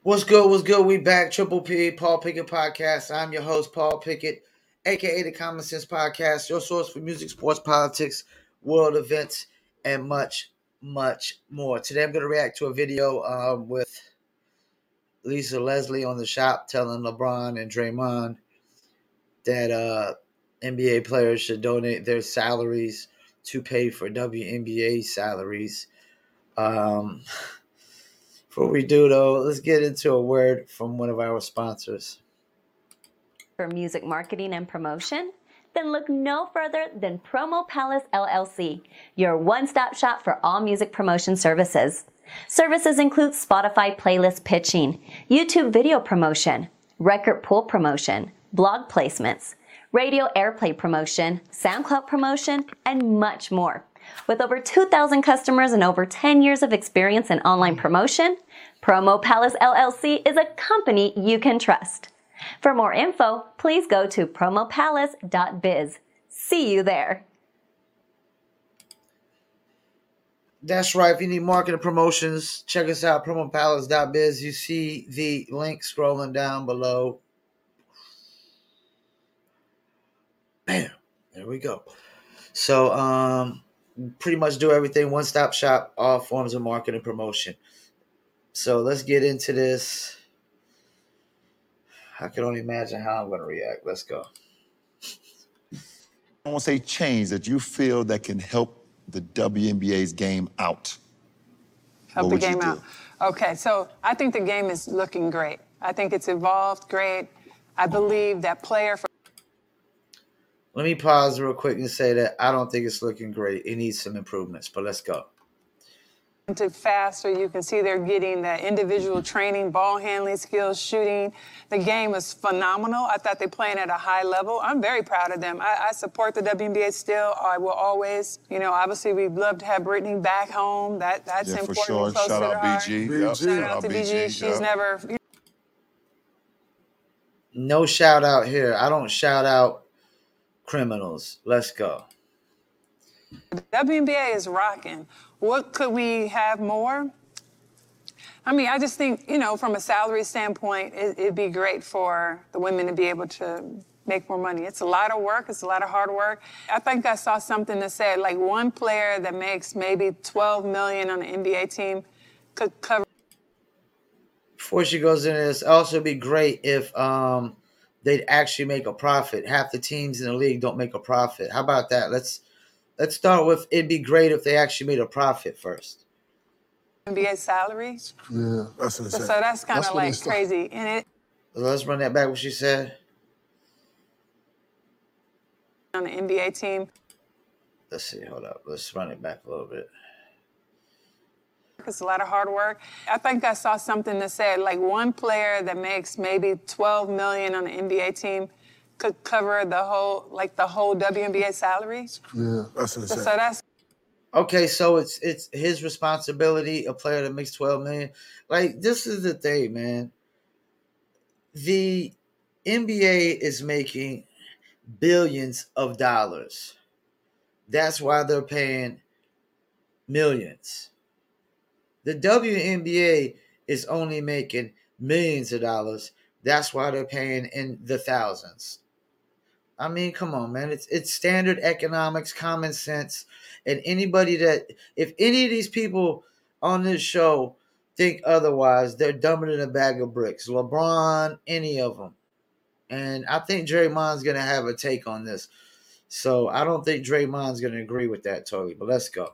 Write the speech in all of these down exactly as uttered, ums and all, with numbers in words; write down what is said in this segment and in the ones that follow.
What's good? What's good? We back. Triple P, Paul Pickett Podcast. I'm your host, Paul Pickett, aka the Common Sense Podcast, your source for music, sports, politics, world events, and much, much more. Today I'm going to react to a video um, with Lisa Leslie on the shop telling LeBron and Draymond that uh, N B A players should donate their salaries to pay for W N B A salaries. Um... Before we do, though, let's get into a word from one of our sponsors. For music marketing and promotion? Then look no further than Promo Palace L L C, your one-stop shop for all music promotion services. Services include Spotify playlist pitching, YouTube video promotion, record pool promotion, blog placements, radio airplay promotion, SoundCloud promotion, and much more. With over two thousand customers and over ten years of experience in online promotion, Promo Palace L L C is a company you can trust. For more info, please go to promo palace dot biz. See you there. That's right. If you need marketing promotions, check us out, promo palace dot biz. You see the link scrolling down below. Bam. There we go. So, um... pretty much do everything, one-stop shop, all forms of marketing promotion. So let's get into this. I can only imagine how I'm going to react. Let's go. I want to say change that you feel that can help the W N B A's game out. Help the game out. Okay, so I think the game is looking great. I think it's evolved great. I believe that player for Let me pause real quick and say that I don't think it's looking great. It needs some improvements, but let's go. To faster, you can see they're getting the individual training, ball handling skills, shooting. The game is phenomenal. I thought they playing at a high level. I'm very proud of them. I, I support the W N B A still. I will always, you know, obviously we'd love to have Brittany back home. That that's yeah, important. For sure. Closer Shout to out her. B G. B G. Yep. Shout out to B G. She's yep. never. You know, no shout out here. I don't shout out criminals. Let's go. The W N B A is rocking. What could we have more? I mean, I just think, you know, from a salary standpoint, it, it'd be great for the women to be able to make more money. It's a lot of work. It's a lot of hard work. I think I saw something that said like one player that makes maybe twelve million dollars on an N B A team could cover. Before she goes into this, also be great if um, they'd actually make a profit. Half the teams in the league don't make a profit. How about that? Let's let's start with it'd be great if they actually made a profit first. N B A salary. Yeah, that's what it so, said. so that's kind of like crazy. And it. Let's run that back. What she said. On the N B A team. Let's see. Hold up. Let's run it back a little bit. It's a lot of hard work. I think I saw something that said like one player that makes maybe twelve million dollars on an N B A team could cover the whole, like the whole W N B A salary. Yeah, that's what it so, said. so that's. Okay, so it's it's his responsibility, a player that makes twelve million dollars. Like, this is the thing, man. The N B A is making billions of dollars. That's why they're paying millions. The W N B A is only making millions of dollars. That's why they're paying in the thousands. I mean, come on, man. It's it's standard economics, common sense. And anybody that, if any of these people on this show think otherwise, they're dumber than a bag of bricks. LeBron, any of them. And I think Draymond's going to have a take on this. So I don't think Draymond's going to agree with that totally. But let's go.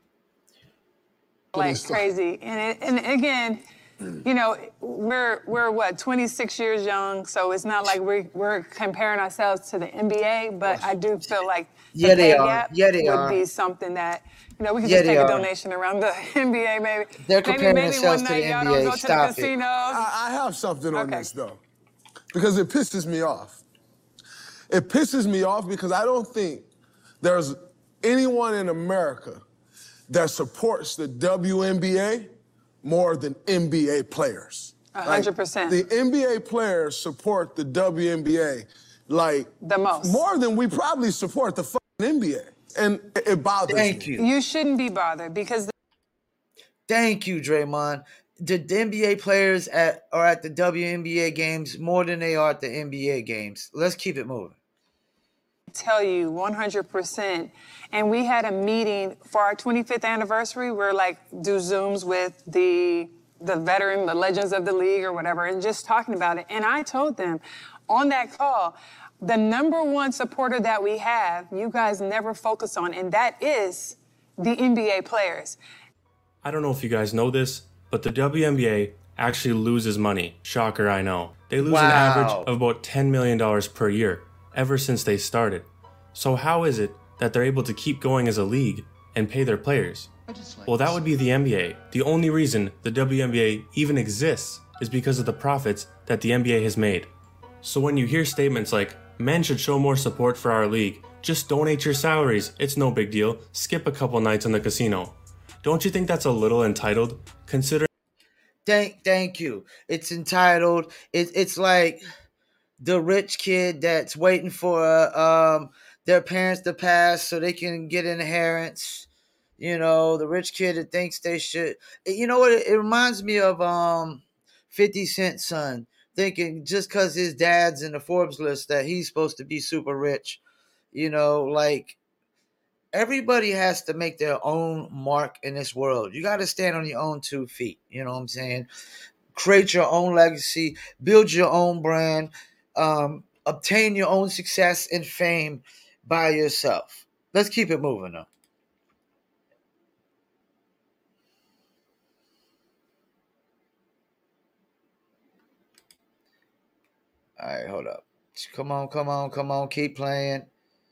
Like crazy. And, it, and again, you know, we're, we're what, twenty-six years young, so it's not like we're, we're comparing ourselves to the N B A, but I do feel like the yeah, they pay are. gap Yeah, they would are. be something that, you know, we could Yeah, just take they a are. donation around the N B A, maybe. They're comparing maybe, maybe themselves one to night the y'all N B A. don't go to Stop the it. casinos. I, I have something on Okay. this, though, because it pisses me off. It pisses me off because I don't think there's anyone in America that supports the W N B A more than N B A players. A hundred percent. The N B A players support the W N B A like the most. More than we probably support the fucking N B A. And it bothers Thank me. you. You shouldn't be bothered because... Thank you, Draymond. the, the N B A players at are at the W N B A games more than they are at the N B A games. Let's keep it moving. Tell you one hundred percent. And we had a meeting for our twenty-fifth anniversary. We're like do Zooms with the the veteran, the legends of the league or whatever, and just talking about it. And I told them on that call, the number one supporter that we have, you guys never focus on, and that is the N B A players. I don't know if you guys know this, but the W N B A actually loses money. Shocker, I know. They lose Wow. an average of about ten million dollars per year ever since they started. So how is it that they're able to keep going as a league and pay their players? Well, that would be the N B A. The only reason the W N B A even exists is because of the profits that the N B A has made. So when you hear statements like, men should show more support for our league, just donate your salaries, it's no big deal, skip a couple nights in the casino. Don't you think that's a little entitled, considering... Thank, thank you. It's entitled. It, it's like the rich kid that's waiting for um, their parents to pass so they can get inheritance. You know, the rich kid that thinks they should. You know what? It, it reminds me of um, fifty Cent's son, thinking just because his dad's in the Forbes list that he's supposed to be super rich. You know, like everybody has to make their own mark in this world. You got to stand on your own two feet. You know what I'm saying? Create your own legacy, build your own brand, um, obtain your own success and fame by yourself. Let's keep it moving though. All right, hold up. Come on, come on, come on. Keep playing.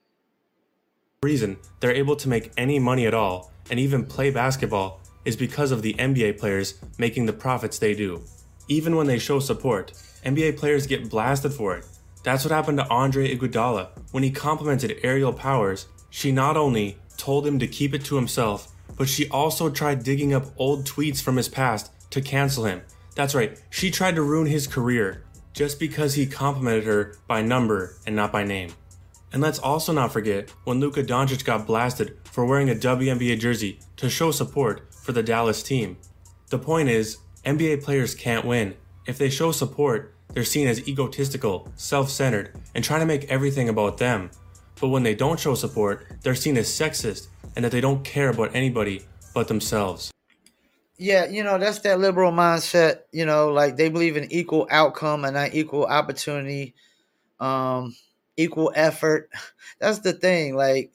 reason they're able to make any money at all and even play basketball is because of the N B A players making the profits they do. Even when they show support, N B A players get blasted for it. That's what happened to Andre Iguodala. When he complimented Ariel Powers, she not only told him to keep it to himself, but she also tried digging up old tweets from his past to cancel him. That's right, she tried to ruin his career just because he complimented her by number and not by name. And let's also not forget when Luka Doncic got blasted for wearing a W N B A jersey to show support for the Dallas team. The point is, N B A players can't win. If they show support, they're seen as egotistical, self-centered, and trying to make everything about them. But when they don't show support, they're seen as sexist and that they don't care about anybody but themselves. Yeah, you know, that's that liberal mindset, you know, like they believe in equal outcome and not equal opportunity, um, equal effort. That's the thing. Like,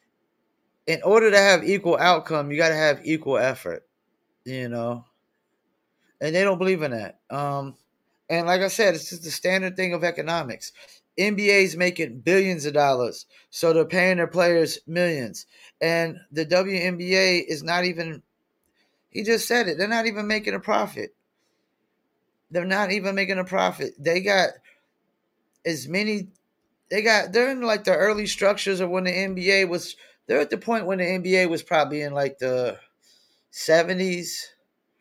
in order to have equal outcome, you got to have equal effort, you know, and they don't believe in that. Um, and like I said, it's just the standard thing of economics. N B A is making billions of dollars, so they're paying their players millions. And the W N B A is not even, he just said it, they're not even making a profit. They're not even making a profit. They got as many, they got, they're in like the early structures of when the N B A was, they're at the point when the N B A was probably in like the seventies,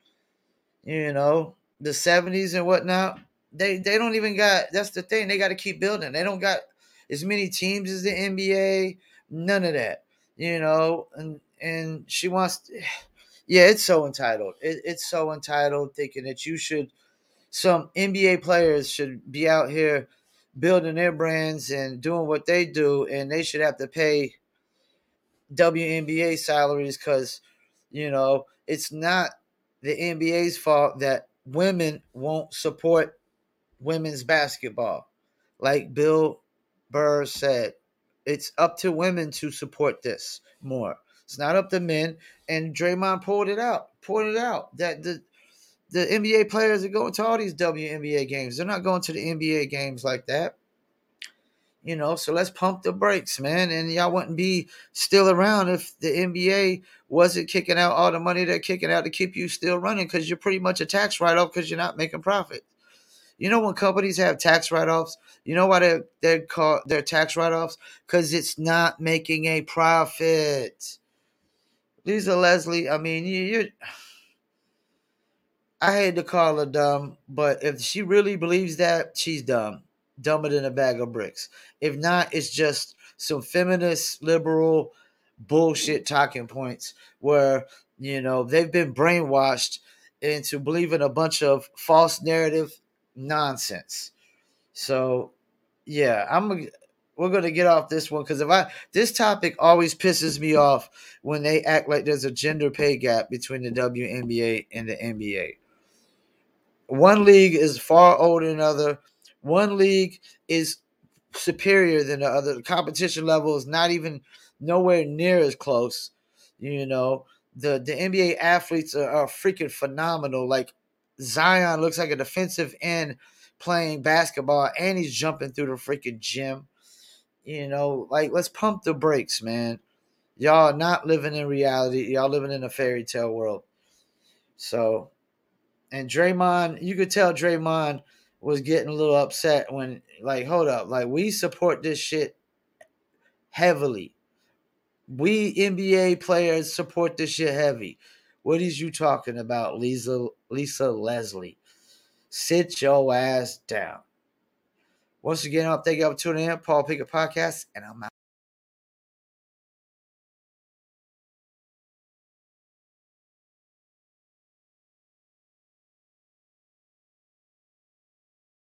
you know, the seventies and whatnot. They they don't even got, that's the thing, they got to keep building. They don't got as many teams as the N B A, none of that, you know, and and she wants to, yeah, it's so entitled. It, it's so entitled thinking that you should, some N B A players should be out here building their brands and doing what they do, and they should have to pay W N B A salaries because, you know, it's not the N B A's fault that women won't support women's basketball. Like Bill Burr said, it's up to women to support this more. It's not up to men. And Draymond pulled it out, pulled it out that the the N B A players are going to all these W N B A games. They're not going to the N B A games like that. You know, so let's pump the brakes, man. And y'all wouldn't be still around if the N B A wasn't kicking out all the money they're kicking out to keep you still running, because you're pretty much a tax write-off because you're not making profit. You know, when companies have tax write-offs, you know why they're, they're called they're tax write-offs? Because it's not making a profit. Lisa Leslie, I mean, you, you're, I hate to call her dumb, but if she really believes that, she's dumb. Dumber than a bag of bricks. If not, it's just some feminist, liberal bullshit talking points where, you know, they've been brainwashed into believing a bunch of false narrative nonsense. So, yeah, I'm we're gonna get off this one because if I this topic always pisses me off when they act like there's a gender pay gap between the W N B A and the N B A. One league is far older than another. One league is superior than the other. The competition level is not even nowhere near as close. You know, the the N B A athletes are, are freaking phenomenal. Like Zion looks like a defensive end playing basketball, and he's jumping through the freaking gym. You know, like let's pump the brakes, man. Y'all are not living in reality. Y'all living in a fairy tale world. So, and Draymond, you could tell Draymond was getting a little upset when, like, hold up, like we support this shit heavily. We N B A players support this shit heavy. What is you talking about, Lisa Lisa Leslie? Sit your ass down. Once again, I'll thank you for tuning in. Paul Pickett Podcast, and I'm out.